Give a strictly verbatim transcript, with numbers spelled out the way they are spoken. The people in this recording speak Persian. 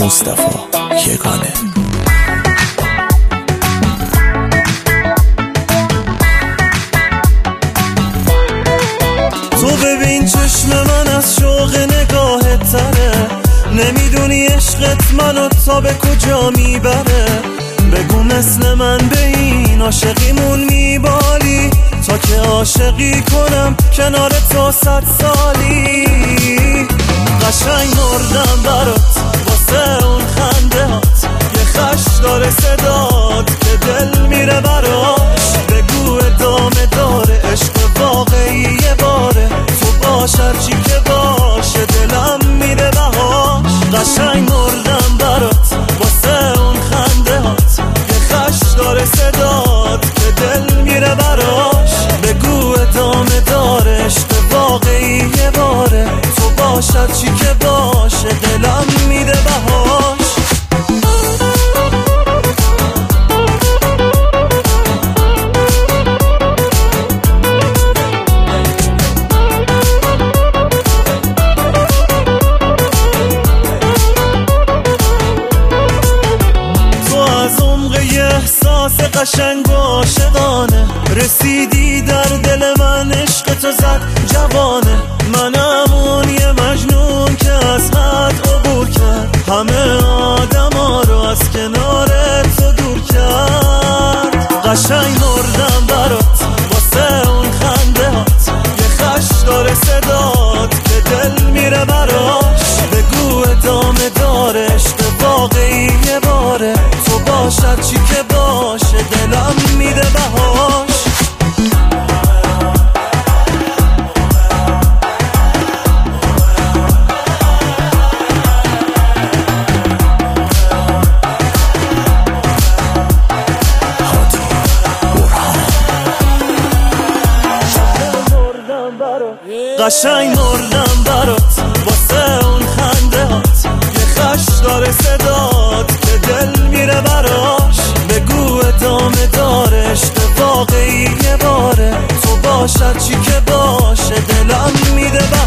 مصطفی یگانه. تو ببین چشم من از شوق نگاهت تره، نمیدونی عشقت منو تا به کجا میبره. بگو مثل من به این عاشقیمون میبالی، تا که عاشقی کنم کنار تو صد سالی. قشنگ مردم برات واسه اون خنده هات، یه خش داره صدات که دل میره براش. بگو ادامه داره عشق واقعی یه باره، تو باش هرچی که باشه دلم میده بهاش. قشنگ مردم برات واسه اون خنده هات، یه خش داره صدات که دل میره براش. بگو ادامه داره عشق واقعی یه باره، تو باش هرچی که باشه دلم میده بهاش. احساس قشنگ و عاشقانه، رسیدی در دل من، عشق تو زد جوانه. منم اون یه مجنون که از حد عبور کرد، همه آدم ها رو از کنار تو دور کرد. قشنگ مردم برات واسه اون خنده هات، یه خش داره صدات که دل میره براش. بگو ادامه داره عشق واقعی یه باره، تو باش هرچی که باشه دلم میده بهاش. قشنگ مردم برات واسه اون خنده هات، یه خش داره صدات که دل میره براش. بگو ادامه داره عشق واقعی یه باره، تو باش هرچی که باشه دلم میده بهاش.